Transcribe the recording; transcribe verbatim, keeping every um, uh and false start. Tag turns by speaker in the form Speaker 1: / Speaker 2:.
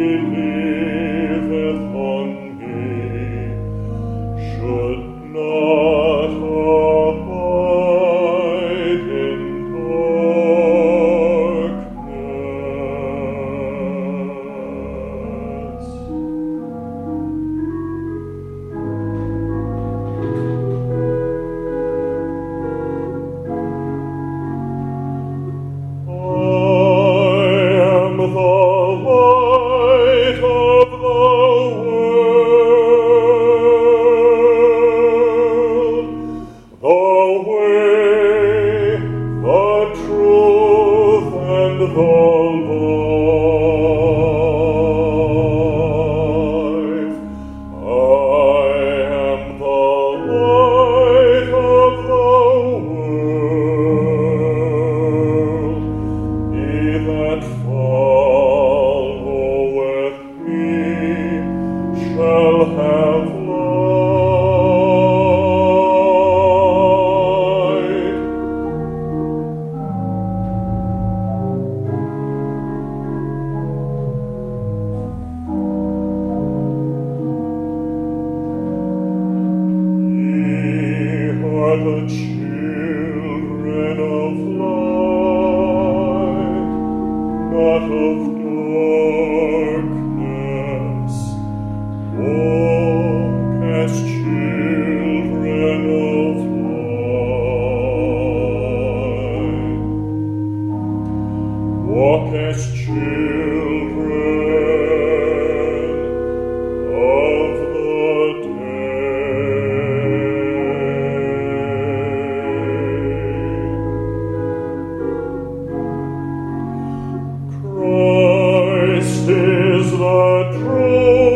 Speaker 1: believeth on me should not abide in darkness. I am the light of the world, the way, the truth, and the life. I am the light of the world. He that followeth me shall have light. Ye are the children of light, not of darkness. Walk as children of light. Walk as children of the day. Christ is the truth.